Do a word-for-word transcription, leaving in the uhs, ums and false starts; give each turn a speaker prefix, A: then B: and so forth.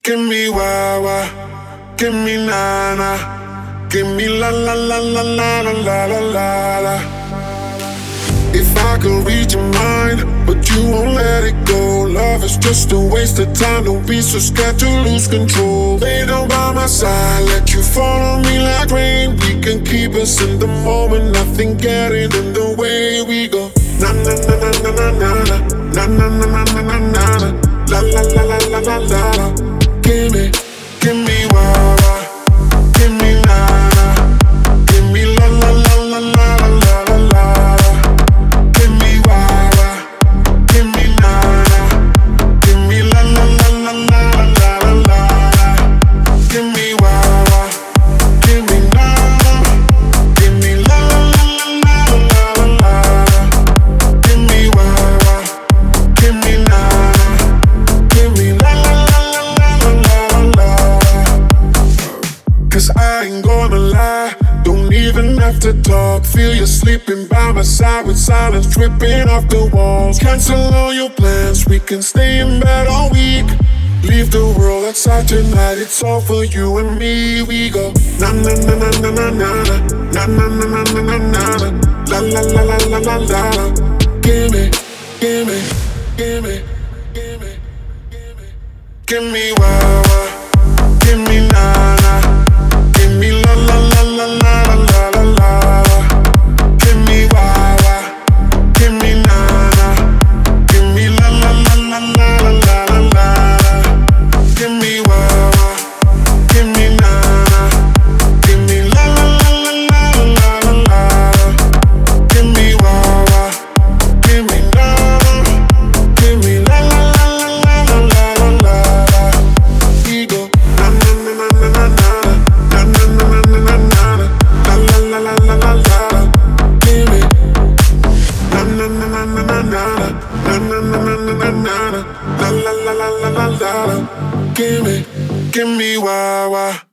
A: Give me wah wah, give me na na, give me la la la la la la la la la la. If I could read your mind, but you won't let it go. Love is just a waste of time. Don't be so scared to lose control. Lay down by my side, let you follow me like rain. We can keep us in the moment, nothing getting in the way. We go na na na na na na na na na na na na na na la la la la la la la la. Give me, give me wah wah, give me na na, give me la la la la la la la la la. Give me wah wah, give me na na, give me la la la la la la la la. Give me wah wah, give me na na, give me la la la la la la la. Give me wah wah, give me na na, give me la la la la la la la. Cause I ain't gonna lie, don't even have to talk. Feel you sleeping by my side with silence dripping off the walls. Cancel all your plans, we can stay in bed all week. Leave the world outside tonight, it's all for you and me. We go na na na na na na na na na na na na na na la la la la la la la. Give me, give me, give me, give me, give me, give me wah wah, give me na na. Give me la la la la la la la la. Give me wah wah, give me na na. Give me la la la la la la la la. Give me wah wah, give me na na. Give me la la la la la la la. Give me wah wah, give me na na. Give me la la la la la la la la. We go na na na na na na. Na na na na na na na, la la la la la la la. Give me na na na na na na na, na na na na na na na, la la la la la la la. Give me, give me wah wah.